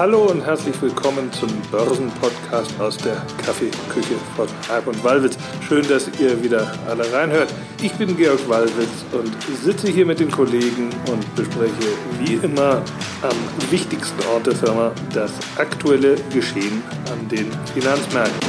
Hallo und herzlich willkommen zum Börsenpodcast aus der Kaffeeküche von Haag und Wallwitz. Schön, dass ihr wieder alle reinhört. Ich bin Georg Wallwitz und sitze hier mit den Kollegen und bespreche wie immer am wichtigsten Ort der Firma das aktuelle Geschehen an den Finanzmärkten.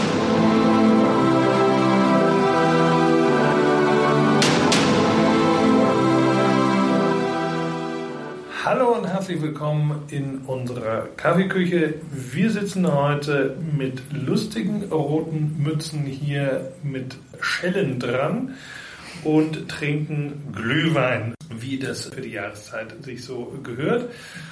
Hallo und herzlich willkommen in unserer Kaffeeküche. Wir sitzen heute mit lustigen roten Mützen hier mit Schellen dran und trinken Glühwein, wie das für die Jahreszeit sich so gehört.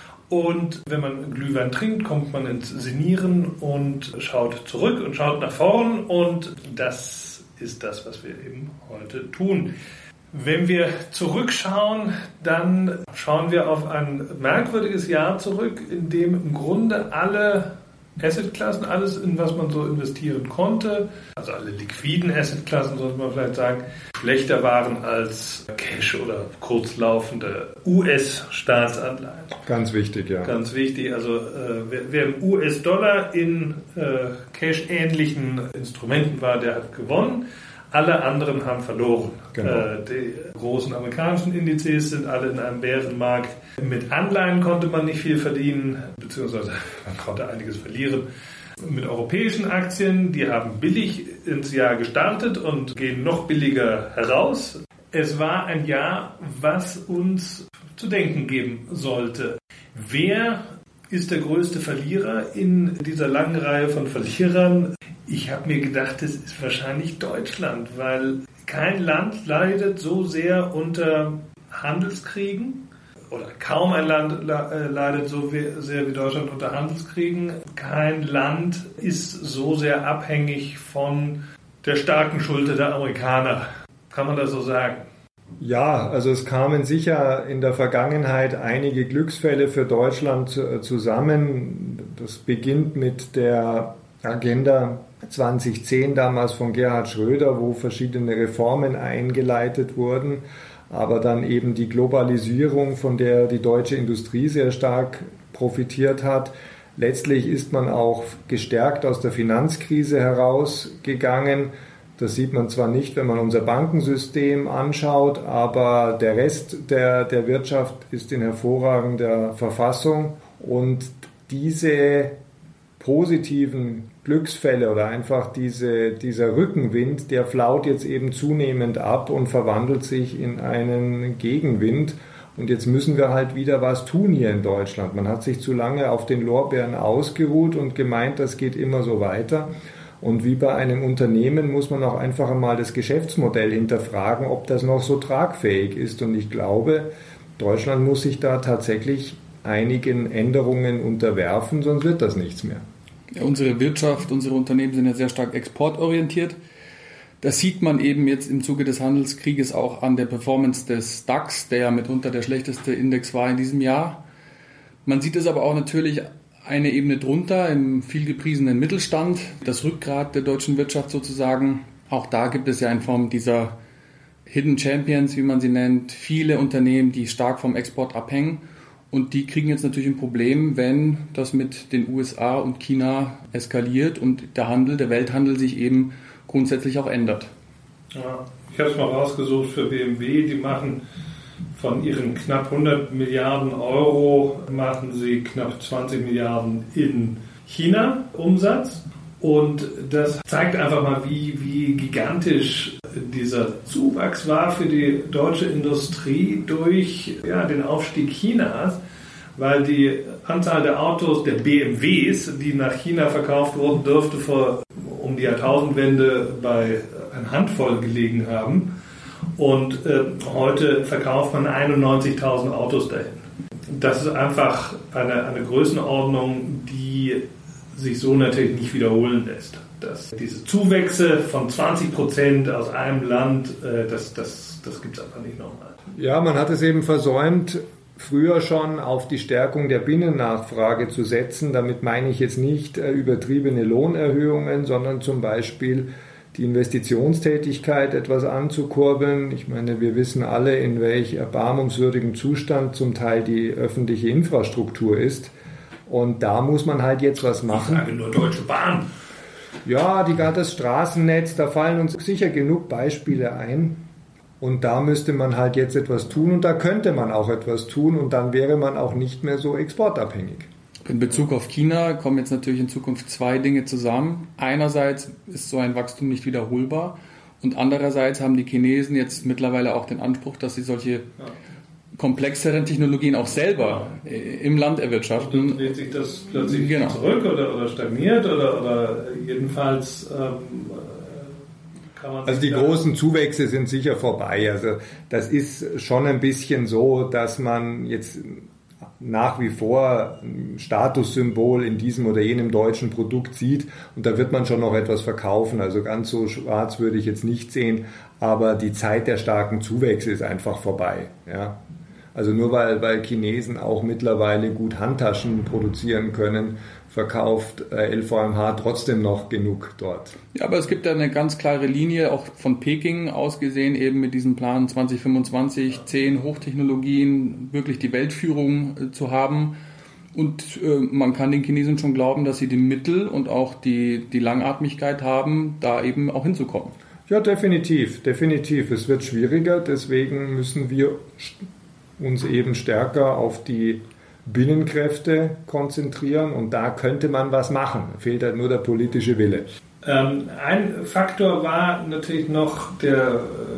Und wenn man Glühwein trinkt, kommt man ins Sinnieren und schaut zurück und schaut nach vorn. Und das ist das, was wir eben heute tun. Wenn wir zurückschauen, dann schauen wir auf ein merkwürdiges Jahr zurück, in dem im Grunde alle Assetklassen, alles, in was man so investieren konnte, also alle liquiden Assetklassen, sollte man vielleicht sagen, schlechter waren als Cash oder kurzlaufende US-Staatsanleihen. Ganz wichtig, ja. Ganz wichtig, also wer im US-Dollar in Cash-ähnlichen Instrumenten war, der hat gewonnen. Alle anderen haben verloren. Genau. Die großen amerikanischen Indizes sind alle in einem Bärenmarkt. Mit Anleihen konnte man nicht viel verdienen, beziehungsweise man konnte einiges verlieren. Mit europäischen Aktien, die haben billig ins Jahr gestartet und gehen noch billiger heraus. Es war ein Jahr, was uns zu denken geben sollte. Wer ist der größte Verlierer in dieser langen Reihe von Verlierern? Ich habe mir gedacht, es ist wahrscheinlich Deutschland, weil kein Land leidet so sehr unter Handelskriegen oder kaum ein Land leidet so sehr wie Deutschland unter Handelskriegen. Kein Land ist so sehr abhängig von der starken Schulter der Amerikaner. Kann man das so sagen? Ja, also es kamen sicher in der Vergangenheit einige Glücksfälle für Deutschland zusammen. Das beginnt mit der Agenda 2010 damals von Gerhard Schröder, wo verschiedene Reformen eingeleitet wurden, aber dann eben die Globalisierung, von der die deutsche Industrie sehr stark profitiert hat. Letztlich ist man auch gestärkt aus der Finanzkrise herausgegangen. Das sieht man zwar nicht, wenn man unser Bankensystem anschaut, aber der Rest der Wirtschaft ist in hervorragender Verfassung und diese positiven Glücksfälle oder einfach dieser Rückenwind, der flaut jetzt eben zunehmend ab und verwandelt sich in einen Gegenwind. Und jetzt müssen wir halt wieder was tun hier in Deutschland. Man hat sich zu lange auf den Lorbeeren ausgeruht und gemeint, das geht immer so weiter. Und wie bei einem Unternehmen muss man auch einfach einmal das Geschäftsmodell hinterfragen, ob das noch so tragfähig ist. Und ich glaube, Deutschland muss sich da tatsächlich einigen Änderungen unterwerfen, sonst wird das nichts mehr. Ja, unsere Wirtschaft, unsere Unternehmen sind ja sehr stark exportorientiert. Das sieht man eben jetzt im Zuge des Handelskrieges auch an der Performance des DAX, der ja mitunter der schlechteste Index war in diesem Jahr. Man sieht es aber auch natürlich eine Ebene drunter im vielgepriesenen Mittelstand, das Rückgrat der deutschen Wirtschaft sozusagen. Auch da gibt es ja in Form dieser Hidden Champions, wie man sie nennt, viele Unternehmen, die stark vom Export abhängen. Und die kriegen jetzt natürlich ein Problem, wenn das mit den USA und China eskaliert und der Welthandel sich eben grundsätzlich auch ändert. Ja, ich habe es mal rausgesucht für BMW, die machen von ihren knapp 100 Milliarden Euro, machen sie knapp 20 Milliarden in China Umsatz. Und das zeigt einfach mal, wie gigantisch dieser Zuwachs war für die deutsche Industrie durch den Aufstieg Chinas, weil die Anzahl der Autos, der BMWs, die nach China verkauft wurden, dürfte um die Jahrtausendwende bei einer Handvoll gelegen haben. Und heute verkauft man 91.000 Autos dahin. Das ist einfach eine Größenordnung, die sich so natürlich nicht wiederholen lässt. Diese Zuwächse von 20% aus einem Land, das gibt es einfach nicht nochmal. Ja, man hat es eben versäumt, früher schon auf die Stärkung der Binnennachfrage zu setzen. Damit meine ich jetzt nicht übertriebene Lohnerhöhungen, sondern zum Beispiel die Investitionstätigkeit etwas anzukurbeln. Ich meine, wir wissen alle, in welch erbarmungswürdigem Zustand zum Teil die öffentliche Infrastruktur ist. Und da muss man halt jetzt was machen. Ich sage nur Deutsche Bahn. Ja, das Straßennetz, da fallen uns sicher genug Beispiele ein. Und da müsste man halt jetzt etwas tun und da könnte man auch etwas tun und dann wäre man auch nicht mehr so exportabhängig. In Bezug auf China kommen jetzt natürlich in Zukunft zwei Dinge zusammen. Einerseits ist so ein Wachstum nicht wiederholbar und andererseits haben die Chinesen jetzt mittlerweile auch den Anspruch, dass sie solche komplexeren Technologien auch selber im Land erwirtschaften. Und dann dreht sich das plötzlich zurück oder stagniert oder jedenfalls kann man... Also die großen Zuwächse sind sicher vorbei. Also das ist schon ein bisschen so, dass man jetzt nach wie vor ein Statussymbol in diesem oder jenem deutschen Produkt sieht und da wird man schon noch etwas verkaufen. Also ganz so schwarz würde ich jetzt nicht sehen, aber die Zeit der starken Zuwächse ist einfach vorbei. Ja. Also nur weil Chinesen auch mittlerweile gut Handtaschen produzieren können, verkauft LVMH trotzdem noch genug dort. Ja, aber es gibt ja eine ganz klare Linie, auch von Peking aus gesehen, eben mit diesem Plan 2025, 10 Hochtechnologien, wirklich die Weltführung zu haben. Und man kann den Chinesen schon glauben, dass sie die Mittel und auch die Langatmigkeit haben, da eben auch hinzukommen. Ja, definitiv. Es wird schwieriger, deswegen müssen wir uns eben stärker auf die Binnenkräfte konzentrieren und da könnte man was machen. Fehlt halt nur der politische Wille. Ein Faktor war natürlich noch, der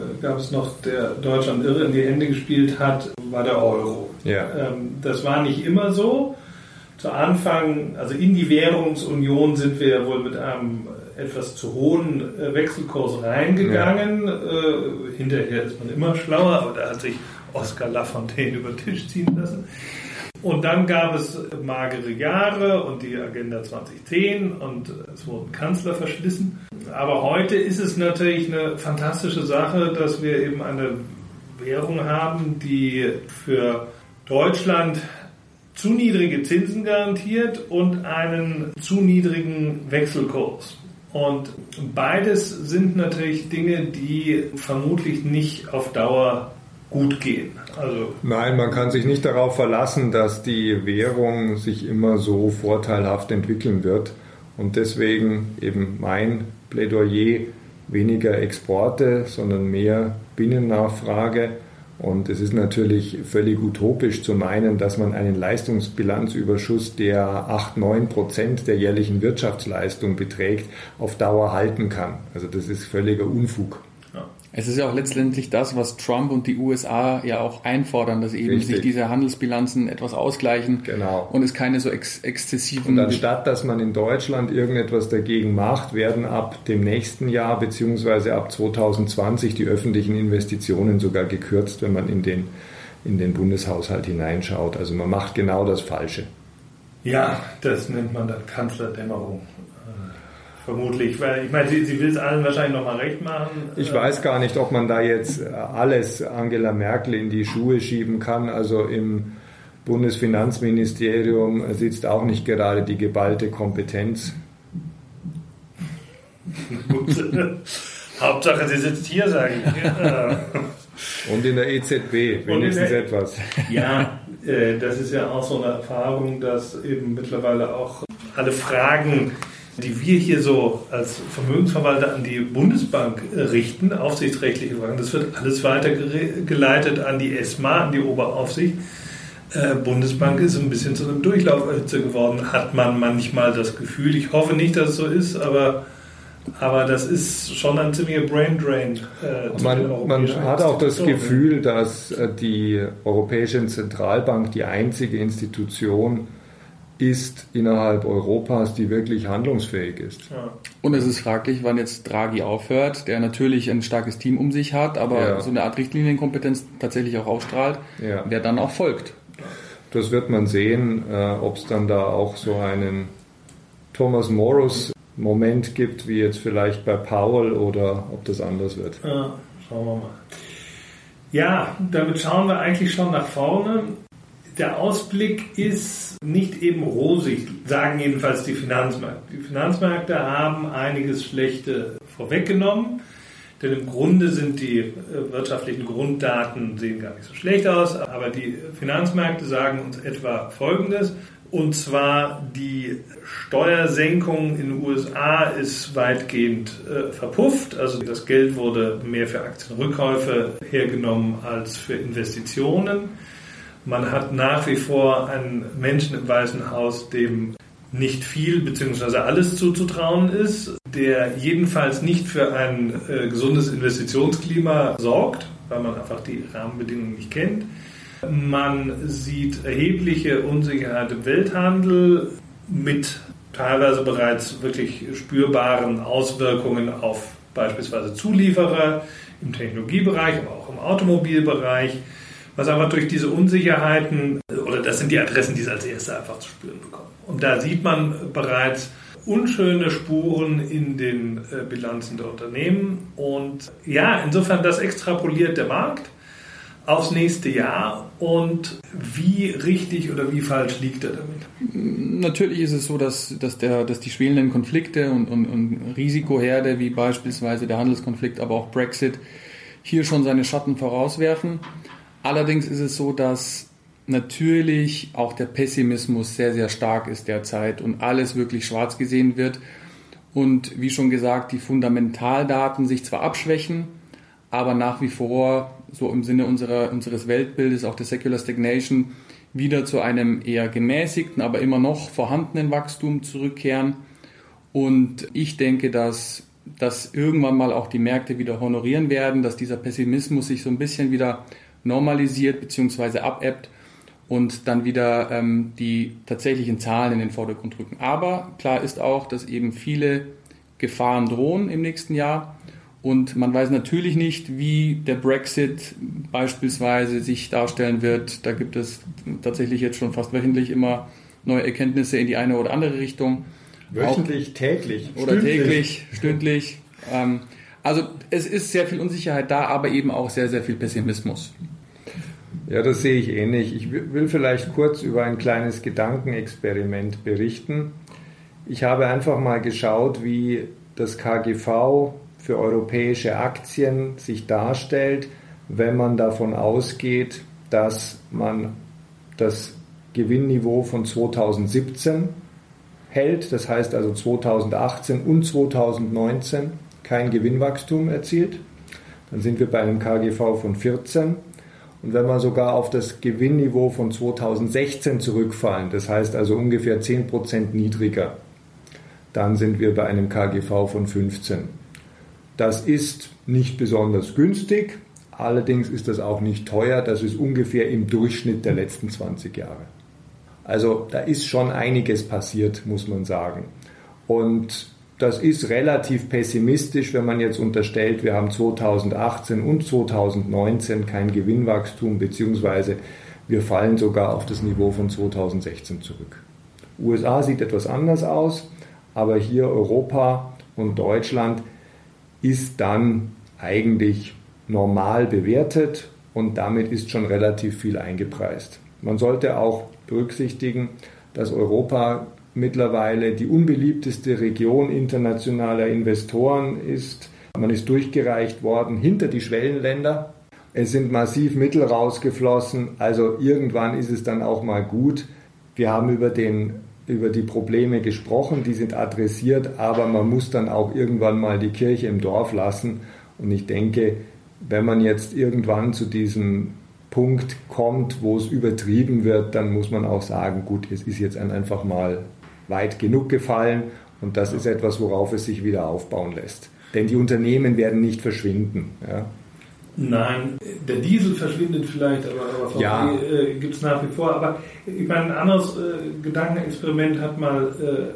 Deutschland irre in die Hände gespielt hat, war der Euro. Ja. Das war nicht immer so. Zu Anfang, also in die Währungsunion sind wir ja wohl mit einem etwas zu hohen Wechselkurs reingegangen. Ja. Hinterher ist man immer schlauer, aber da hat sich Oskar Lafontaine über den Tisch ziehen lassen. Und dann gab es magere Jahre und die Agenda 2010 und es wurden Kanzler verschlissen. Aber heute ist es natürlich eine fantastische Sache, dass wir eben eine Währung haben, die für Deutschland zu niedrige Zinsen garantiert und einen zu niedrigen Wechselkurs. Und beides sind natürlich Dinge, die vermutlich nicht auf Dauer gut gehen. Also nein, man kann sich nicht darauf verlassen, dass die Währung sich immer so vorteilhaft entwickeln wird. Und deswegen eben mein Plädoyer, weniger Exporte, sondern mehr Binnennachfrage. Und es ist natürlich völlig utopisch zu meinen, dass man einen Leistungsbilanzüberschuss, der 8-9% der jährlichen Wirtschaftsleistung beträgt, auf Dauer halten kann. Also das ist völliger Unfug. Es ist ja auch letztendlich das, was Trump und die USA ja auch einfordern, dass eben sich diese Handelsbilanzen etwas ausgleichen und es keine so exzessiven... Und anstatt, dass man in Deutschland irgendetwas dagegen macht, werden ab dem nächsten Jahr bzw. ab 2020 die öffentlichen Investitionen sogar gekürzt, wenn man in den Bundeshaushalt hineinschaut. Also man macht genau das Falsche. Ja, das nennt man dann Kanzlerdämmerung. Vermutlich, weil ich meine, sie will es allen wahrscheinlich nochmal recht machen. Ich weiß gar nicht, ob man da jetzt alles Angela Merkel in die Schuhe schieben kann. Also im Bundesfinanzministerium sitzt auch nicht gerade die geballte Kompetenz. Hauptsache, sie sitzt hier, sage ich. Und in der EZB, wenigstens etwas. Ja, das ist ja auch so eine Erfahrung, dass eben mittlerweile auch alle Fragen, die wir hier so als Vermögensverwalter an die Bundesbank richten, aufsichtsrechtliche Fragen, das wird alles weitergeleitet an die ESMA, an die Oberaufsicht. Bundesbank ist ein bisschen zu einem Durchlauferhitzer geworden, hat man manchmal das Gefühl. Ich hoffe nicht, dass es so ist, aber das ist schon ein ziemlicher Braindrain. Man hat auch das Gefühl, dass die Europäische Zentralbank die einzige Institution ist innerhalb Europas, die wirklich handlungsfähig ist. Ja. Und es ist fraglich, wann jetzt Draghi aufhört, der natürlich ein starkes Team um sich hat, aber so eine Art Richtlinienkompetenz tatsächlich auch ausstrahlt, wer dann auch folgt. Das wird man sehen, ob es dann da auch so einen Thomas Morris-Moment gibt, wie jetzt vielleicht bei Powell, oder ob das anders wird. Ja, schauen wir mal. Ja, damit schauen wir eigentlich schon nach vorne. Der Ausblick ist nicht eben rosig, sagen jedenfalls die Finanzmärkte. Die Finanzmärkte haben einiges Schlechte vorweggenommen, denn im Grunde sind die wirtschaftlichen Grunddaten sehen gar nicht so schlecht aus, aber die Finanzmärkte sagen uns etwa Folgendes: Und zwar die Steuersenkung in den USA ist weitgehend verpufft. Also das Geld wurde mehr für Aktienrückkäufe hergenommen als für Investitionen. Man hat nach wie vor einen Menschen im Weißen Haus, dem nicht viel bzw. alles zuzutrauen ist, der jedenfalls nicht für ein gesundes Investitionsklima sorgt, weil man einfach die Rahmenbedingungen nicht kennt. Man sieht erhebliche Unsicherheit im Welthandel mit teilweise bereits wirklich spürbaren Auswirkungen auf beispielsweise Zulieferer im Technologiebereich, aber auch im Automobilbereich, was einfach durch diese Unsicherheiten, oder das sind die Adressen, die es als erste einfach zu spüren bekommen. Und da sieht man bereits unschöne Spuren in den Bilanzen der Unternehmen. Und ja, insofern das extrapoliert der Markt aufs nächste Jahr. Und wie richtig oder wie falsch liegt er damit? Natürlich ist es so, dass die schwelenden Konflikte und Risikoherde, wie beispielsweise der Handelskonflikt, aber auch Brexit, hier schon seine Schatten vorauswerfen. Allerdings ist es so, dass natürlich auch der Pessimismus sehr, sehr stark ist derzeit und alles wirklich schwarz gesehen wird. Und wie schon gesagt, die Fundamentaldaten sich zwar abschwächen, aber nach wie vor so im Sinne unseres Weltbildes, auch der Secular Stagnation, wieder zu einem eher gemäßigten, aber immer noch vorhandenen Wachstum zurückkehren. Und ich denke, dass irgendwann mal auch die Märkte wieder honorieren werden, dass dieser Pessimismus sich so ein bisschen wieder normalisiert bzw. abebbt und dann wieder die tatsächlichen Zahlen in den Vordergrund rücken. Aber klar ist auch, dass eben viele Gefahren drohen im nächsten Jahr. Und man weiß natürlich nicht, wie der Brexit beispielsweise sich darstellen wird. Da gibt es tatsächlich jetzt schon fast wöchentlich immer neue Erkenntnisse in die eine oder andere Richtung. Wöchentlich, täglich. Oder täglich, stündlich. Also es ist sehr viel Unsicherheit da, aber eben auch sehr, sehr viel Pessimismus. Ja, das sehe ich ähnlich. Ich will vielleicht kurz über ein kleines Gedankenexperiment berichten. Ich habe einfach mal geschaut, wie das KGV für europäische Aktien sich darstellt, wenn man davon ausgeht, dass man das Gewinnniveau von 2017 hält, das heißt also 2018 und 2019 kein Gewinnwachstum erzielt. Dann sind wir bei einem KGV von 14. Und wenn wir sogar auf das Gewinnniveau von 2016 zurückfallen, das heißt also ungefähr 10% niedriger, dann sind wir bei einem KGV von 15. Das ist nicht besonders günstig, allerdings ist das auch nicht teuer, das ist ungefähr im Durchschnitt der letzten 20 Jahre. Also da ist schon einiges passiert, muss man sagen. Und das ist relativ pessimistisch, wenn man jetzt unterstellt, wir haben 2018 und 2019 kein Gewinnwachstum, beziehungsweise wir fallen sogar auf das Niveau von 2016 zurück. USA sieht etwas anders aus, aber hier Europa und Deutschland ist dann eigentlich normal bewertet und damit ist schon relativ viel eingepreist. Man sollte auch berücksichtigen, dass Europa mittlerweile die unbeliebteste Region internationaler Investoren ist. Man ist durchgereicht worden hinter die Schwellenländer. Es sind massiv Mittel rausgeflossen, also irgendwann ist es dann auch mal gut. Wir haben über die Probleme gesprochen, die sind adressiert, aber man muss dann auch irgendwann mal die Kirche im Dorf lassen. Und ich denke, wenn man jetzt irgendwann zu diesem Punkt kommt, wo es übertrieben wird, dann muss man auch sagen, gut, es ist jetzt einfach mal weit genug gefallen und das ist etwas, worauf es sich wieder aufbauen lässt. Denn die Unternehmen werden nicht verschwinden. Ja. Nein, der Diesel verschwindet vielleicht, aber VW gibt es nach wie vor. Aber ich meine, ein anderes Gedankenexperiment hat mal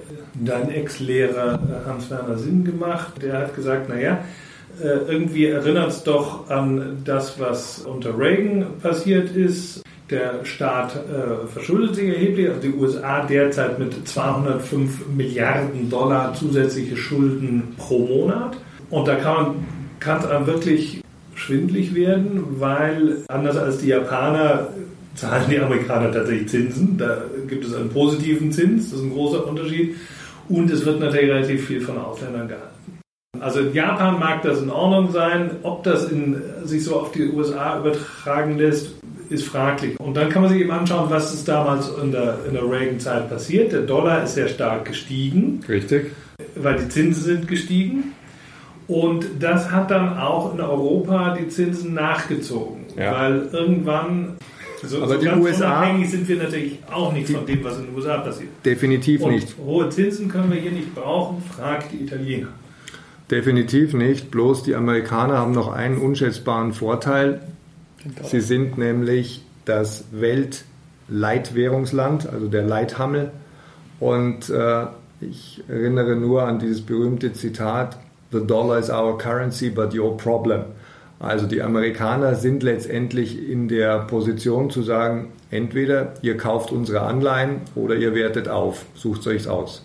dein Ex-Lehrer Hans-Werner Sinn gemacht. Der hat gesagt, naja, irgendwie erinnert es doch an das, was unter Reagan passiert ist. Der Staat verschuldet sich erheblich, also die USA derzeit mit 205 Milliarden Dollar zusätzliche Schulden pro Monat. Und da kann es einem wirklich schwindlig werden, weil anders als die Japaner zahlen die Amerikaner tatsächlich Zinsen. Da gibt es einen positiven Zins, das ist ein großer Unterschied. Und es wird natürlich relativ viel von Ausländern gehalten. Also in Japan mag das in Ordnung sein. Ob das sich so auf die USA übertragen lässt, ist fraglich. Und dann kann man sich eben anschauen, was ist damals in der Reagan-Zeit passiert. Der Dollar ist sehr stark gestiegen. Richtig. Weil die Zinsen sind gestiegen. Und das hat dann auch in Europa die Zinsen nachgezogen. Ja. Weil irgendwann, aber die ganz USA, unabhängig sind wir natürlich auch nicht von dem, was in den USA passiert. Definitiv und nicht. Hohe Zinsen können wir hier nicht brauchen, fragt die Italiener. Definitiv nicht. Bloß die Amerikaner haben noch einen unschätzbaren Vorteil. Sie sind nämlich das Weltleitwährungsland, also der Leithammel. Und ich erinnere nur an dieses berühmte Zitat: "The dollar is our currency, but your problem." Also die Amerikaner sind letztendlich in der Position zu sagen, entweder ihr kauft unsere Anleihen oder ihr wertet auf, sucht euch aus.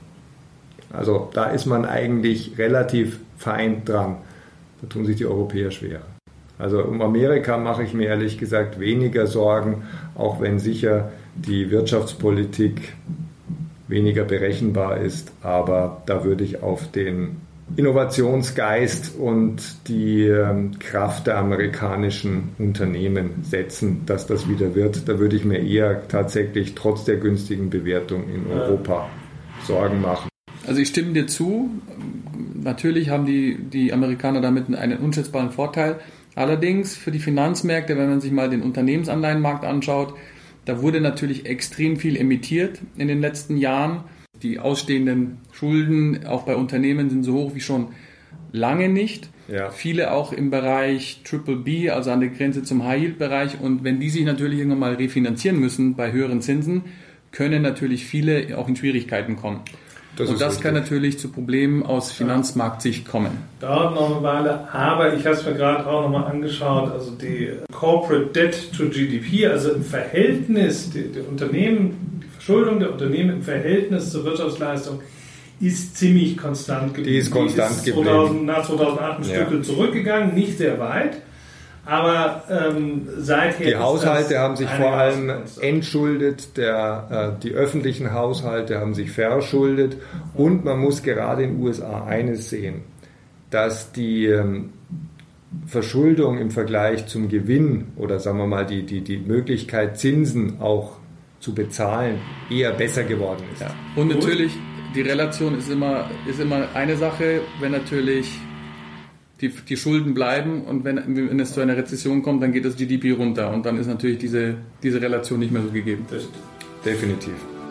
Also da ist man eigentlich relativ fein dran. Da tun sich die Europäer schwer. Also um Amerika mache ich mir ehrlich gesagt weniger Sorgen, auch wenn sicher die Wirtschaftspolitik weniger berechenbar ist. Aber da würde ich auf den Innovationsgeist und die Kraft der amerikanischen Unternehmen setzen, dass das wieder wird. Da würde ich mir eher tatsächlich trotz der günstigen Bewertung in Europa Sorgen machen. Also ich stimme dir zu. Natürlich haben die Amerikaner damit einen unschätzbaren Vorteil. Allerdings für die Finanzmärkte, wenn man sich mal den Unternehmensanleihenmarkt anschaut, da wurde natürlich extrem viel emittiert in den letzten Jahren. Die ausstehenden Schulden auch bei Unternehmen sind so hoch wie schon lange nicht. Ja. Viele auch im Bereich BBB, also an der Grenze zum High-Yield-Bereich. Und wenn die sich natürlich irgendwann mal refinanzieren müssen bei höheren Zinsen, können natürlich viele auch in Schwierigkeiten kommen. Das kann natürlich zu Problemen aus Finanzmarktsicht kommen. Dauert noch eine Weile, aber ich habe es mir gerade auch nochmal angeschaut, also die Corporate Debt to GDP, also im Verhältnis, die Unternehmen, die Verschuldung der Unternehmen im Verhältnis zur Wirtschaftsleistung ist ziemlich konstant geblieben. Die ist konstant geblieben. Nach 2008 ein Stückchen zurückgegangen, nicht sehr weit. Aber seither... Die Haushalte haben sich vor allem entschuldet, die öffentlichen Haushalte haben sich verschuldet und man muss gerade in den USA eines sehen, dass die Verschuldung im Vergleich zum Gewinn oder sagen wir mal die Möglichkeit, Zinsen auch zu bezahlen, eher besser geworden ist. Ja. Und natürlich, die Relation ist immer eine Sache, wenn natürlich... Die Schulden bleiben und wenn es zu einer Rezession kommt, dann geht das GDP runter und dann ist natürlich diese Relation nicht mehr so gegeben. Definitiv.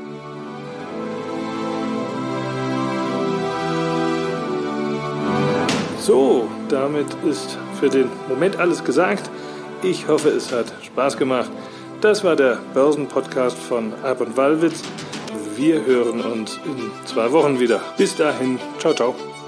So, damit ist für den Moment alles gesagt. Ich hoffe, es hat Spaß gemacht. Das war der Börsenpodcast von Arp und Wallwitz. Wir hören uns in 2 Wochen wieder. Bis dahin, ciao, ciao.